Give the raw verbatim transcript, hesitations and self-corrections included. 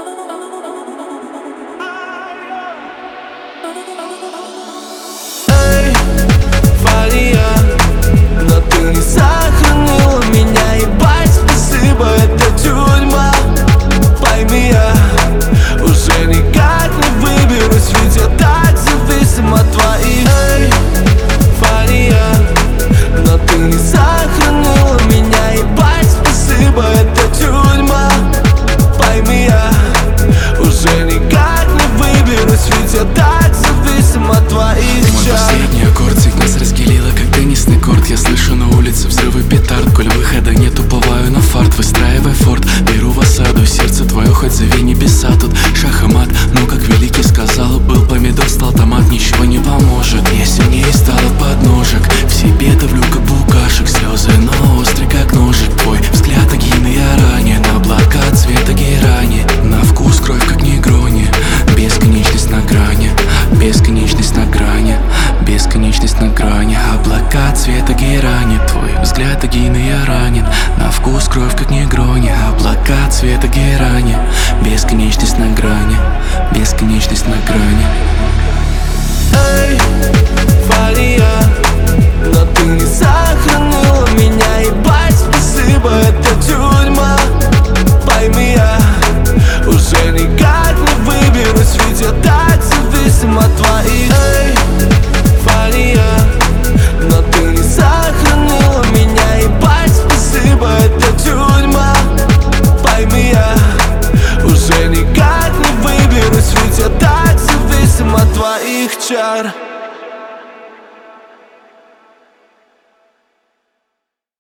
Эй, Фария, но ты не сохранила меня, ебать, спасибо, это тюрьма. Пойми, я уже никак не выберусь, ведь я так зависим от твоих. Эй, Фария, но ты не сохранила меня, ебать, спасибо, это тюрьма. Пойми, я уже никак не выберусь, ведь я так зависим от твоих чар. Последний аккорд всех нас разделила, как теннисный корт. Я слышу на улице взрывы петард. Коль выхода нет, уповаю на фарт. Выстраивай форт, беру в осаду. Сердце твое хоть зови небеса. Тут шах и мат, но как великий сказал, был помидор, стал томат, ничего не поможет. Я сильнее стал от подножек, в себе давлю как букашек. Слезы, но острый как ножик. Твой взгляд огненный, я ранен. Облака цвета герани, на вкус кровь как негрони. Бесконечность на грани, бесконечность на грани, бесконечность на грани. Облака цвета герани, твой взгляд огненный, я ранен. На вкус кровь как негрони. Облака цвета герани, бесконечность на грани, бесконечность на грани. Эй, Фария, но ты не сохранила меня, ебать, спасибо, это тюрьма. Пойми, я уже никак не выберусь, ведь я так зависим от твоих. Эй, Фария, но ты не сохранила меня, ебать, спасибо, это тюрьма. Пойми, я уже никак не выберусь, ведь я так зависим от твоих чар.